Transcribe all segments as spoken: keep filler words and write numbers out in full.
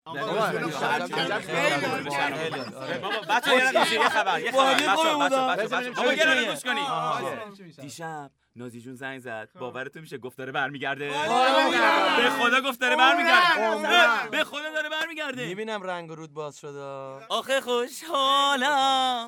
بابا بچه‌ها یه خبر یه خبر بچه‌ها بچه‌ها بابا یه دقیقه گوش کنید. دیشب نازی جون زنگ زد، باورتون میشه گفت داره برمیگرده. به خدا گفت داره برمیگرده. به خدا داره برمیگرده. میبینم رنگ و رود باز شده. آخه خوشحالم.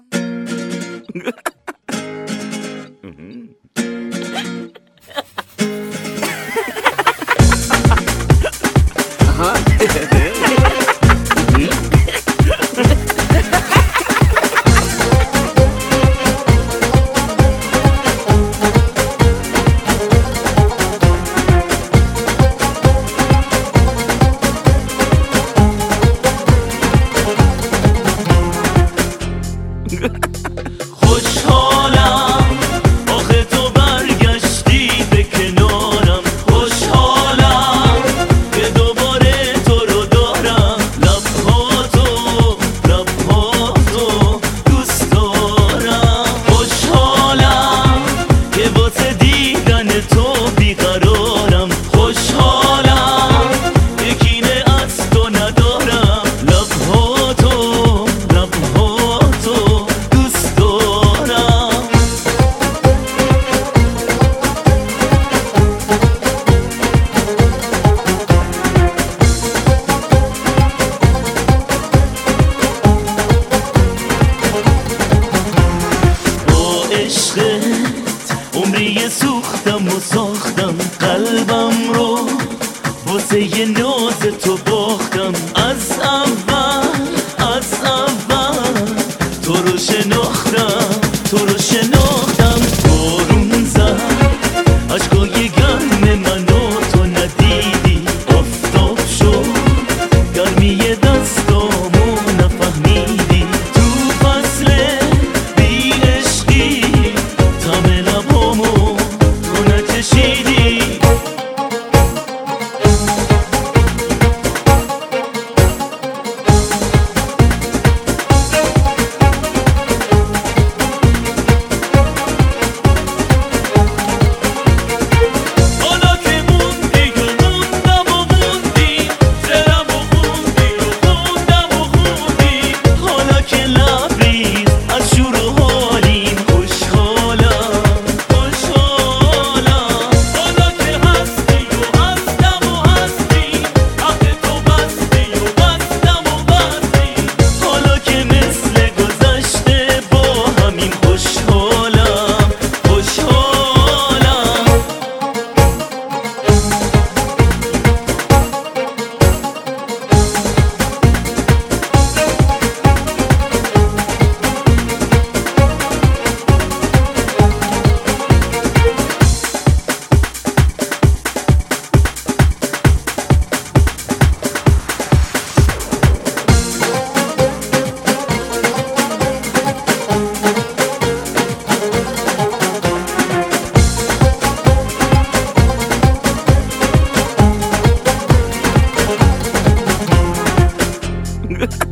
خوشحالم آخه تو برگشتی به کنارم، خوشحالم که دوباره تو رو دارم، لبهاتو لبهاتو دوست دارم، خوشحالم که واسه دیدن تو بیقرارم، خوشحالم که کینه از تو ندارم، لبهاتو لبهاتو عمری سوختم و ساختم قلبم رو واسه یه ناز تو باختم، از اول از اول تو رو شناختم تو رو شناختم بارون زد عشقای گرم منو تو ندیدی، آفتاب شد گرمی دستامو نفهمیدی، تو فصل بی عشقی تم لبامو تو نچشیدی. Ha ha ha.